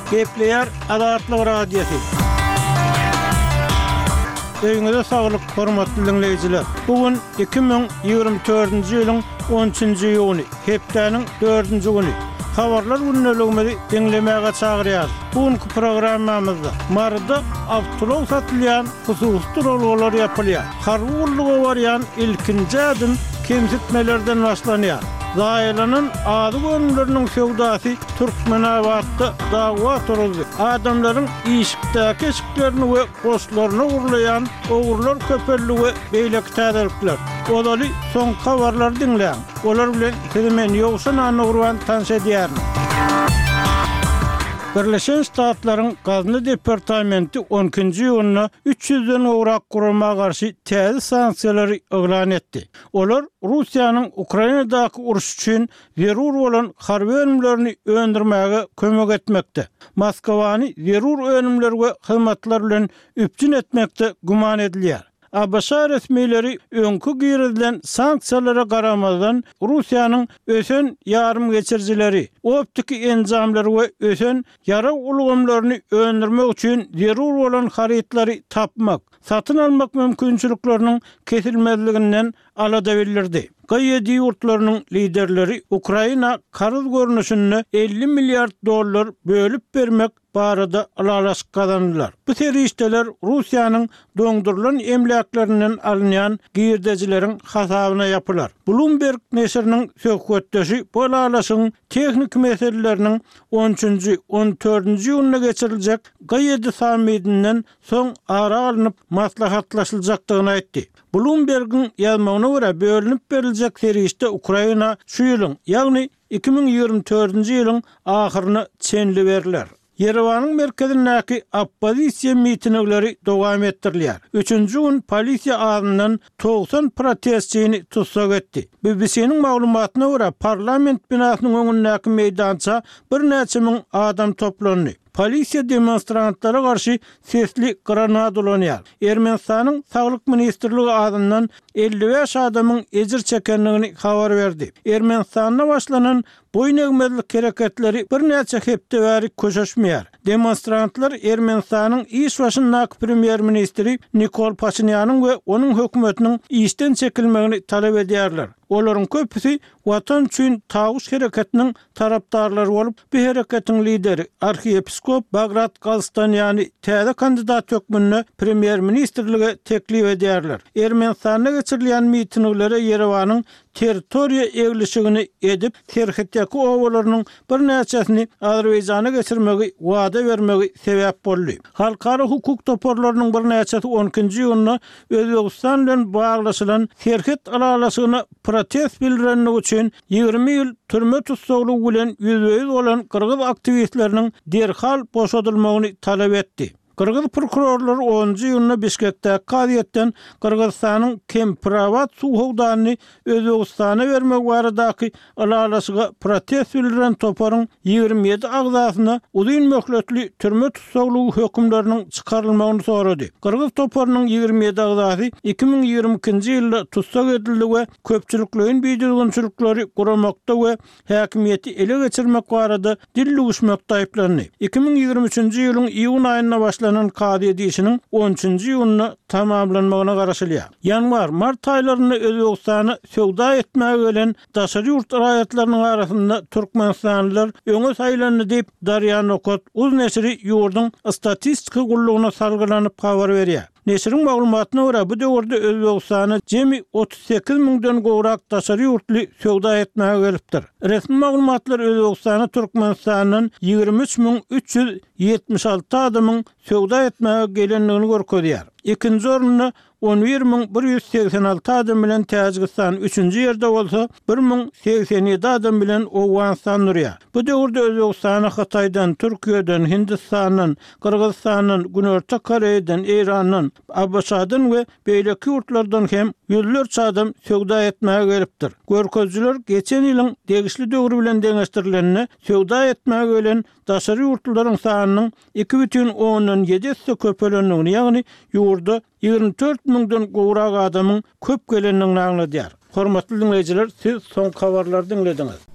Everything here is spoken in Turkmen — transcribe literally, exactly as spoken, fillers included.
Gepleyer Adaletli Radyosu. Öýüňizde saglyk, hormatly dinleýijiler. Bugün iki bin ýygrimi dördünji ýylyň on üçünji ýuny, hepdeniň dördünji güni. Habarlar günneligimizi dinlemäge çagyrýar. Bugünkü programmamyzda marda awtolog satylýan hususy rollar ýapylýar. Harwurlygy barýan ilkinji adım kemsitmelerden başlanýar. Zaýlanın ady gönülleriniň sewdasy Türkmenabatda dawa turuldy. Adamlaryň işikdäki eşiklerini we goşlaryny urlayan owurlar köpelligi beýlek täderikler. Olaly soň habarlar dinleýän. Olar bilen hemen ýogşan anurwan tanış edýär. Birleşen Ştatlaryň Gazny departamenti on ikinji ýylyna üç yüzden owrak gurulmaga garşy täze sanksiýalary elan etdi. Olar Russiýanyň Ukrainadaky uruş üçin zerur bolan harby önümlerini öndürmäge kömek etmekde. Moskwany zerur önümler we hyzmatlar bilen üpjün etmekde guman edilýär. A B S resmiýetleri öňkü girdilen sanksiýalara garamazdan Russiýanyň ösen ýarym geçirjileri, optik enzamlary we ösen ýara ulgamlaryny öndürmek üçin zerur bolan harytlary tapmak, satyn almak mümkinçilikleriniň kesilmezliginden alada bildirdi. G ýedi ýurtlarynyň liderleri Ukraina karız görnüşine elli milyard dollar bölüp bermek barada alalaşyk kazandylar. Bu terişdeler Russiýanyň doňdurulan emläklerinden alynýan girdejileriň hasabyna ýapylar. Bloomberg neşriniň söhbetdeşi bu alalaşygyň tehnik meseleleriniň on üçünji on dördünji ýylyna geçiriljek G ýedi sammidinden soň ara alınıp maslahatlaşyljakdygyny aýtdy. Bloomberg'in ýazmagyna görä bölünip beriljek terişde Ukraina şu ýylyň, ýagny iki bin ýygrimi dördünji ýylyň ahyryny çenli berler. Yerewanyň merkezindäki oppozisiýa mitingleri dowam etdirilýär. Üçünji gün polisiýa adyndan doksan protestçini tutsak etdi. B B C'niň maglumatyna görä parlament binasynyň öňündäki meýdança bir näçe miň adam toplandy. Polisiýa demonstrantlara garşy sesli granat ulanýar. Ermenistanyň Saglyk ministrligi adyndan elli beş adamyň ejir çekenligini habar berdi. Ermenistanda başlanan boýnegmezlik hereketleri bir näçe hepde bäri köşeşmeýär. Demonstrantlar Ermenistanyň iş başyndaky premier ministri Nikol Pashinýanyň we onuň hökümetiniň işden çekilmegini talap edýärler. Olaryň köpüsi watan üçin taýyş hereketiniň tarapdarlary bolup, bu hereketiň lideri arhiepiskop Bagrat Kalstanýany täze kandidat hökmüne premier ministrlige teklip edýärler. Ermenistanda geçirilýän mitinglere Yerewanyň territoriýa eglişigini edip, terhetdäki owalarynyň bir näçesini Azerbaýjana geçirmegi wada bermegi sebäp boldy. Halkara hukuk toporlarynyň bir näçesi on ikinji ýylyna Özbegistan bilen baglaşylan terhet alalaşygyna protest bildirenlik üçin ýygrimi ýyl türme tutsaglygy bilen ýüzbeýiz bolan Kyrgyz aktivistleriniň derhal boşadylmagyny talap etdi. Kyrgyz prokurorlary onunji ýylyna Bişkekdäki gaziýetden Kyrgyzstanyň Kempirawat suw howdanyny Özbegistana bermek baradaky alalaşyga protest bildiren toparyň ýygrimi ýedi agzasyna uzun möhletli türme tutsaglygy hökümleriniň çykarylmagyny sorady. Kyrgyz toparynyň ýygrimi ýedi agzasy iki bin ýygrimi ikinji ýylda tutsak edildi we köpçüliklerin beýdilgençilikleri guramakda we häkimiýeti ele geçirmek barada dilli uşmakda aýplandy. iki bin ýygrimi üçünji ýylyň iýun aýyna başlanan kady edişiniň on üçünji ýylyna tamamlanmagyna garaşylýar. Ýanwar mart aýlaryny Özbegistana sewda etmäge gelen daşary ýurt raýatlarynyň arasynda türkmenistanlylar öňe saýlandy diýip Darya Nokot uz neşri ýurdun statistika gullugyna salgylanyp habar berýär. Neşriň maglumatyna görä bu döwürde Özbegistana jemi otuz sekiz miňden gowrak daşary ýurtly sewda etmäge gelipdir. Resmi maglumatlar Özbegistana Türkmenistanyň ýygrimi üç miň üç ýüz ýetmiş alty adamyň sewda etmäge gelenligini görkezýär. İkinji orunna on bir miň bir ýüz seksen alty adam bilen Täjikistan üçünji ýerde bolsa, bir miň seksen ýedi adam bilen Owganistan durýar. Bu döwürde Özbegistana Hataýdan, Türkiýeden, Hindistandan, Kyrgyzstandan, Günörtü Koreýadan, Erandan, A B S-dan we beýleki ýurtlardan hem ýüzlerçe adam sewda etmäge gelipdir. Görkezjiler geçen ýylyň degişli döwrü bilen deňeşdirilenine sewda etmäge gelen daşary ýurtlaryň sanynyň iki бүтүн ondan ýedi hisse köpelenligini, ýagny ýurda ýygrimi dört miňden gowrak adamyň köp gelenligini aňladýar. Hormatly dinleýijiler, siz soň habarlary dinlediňiz.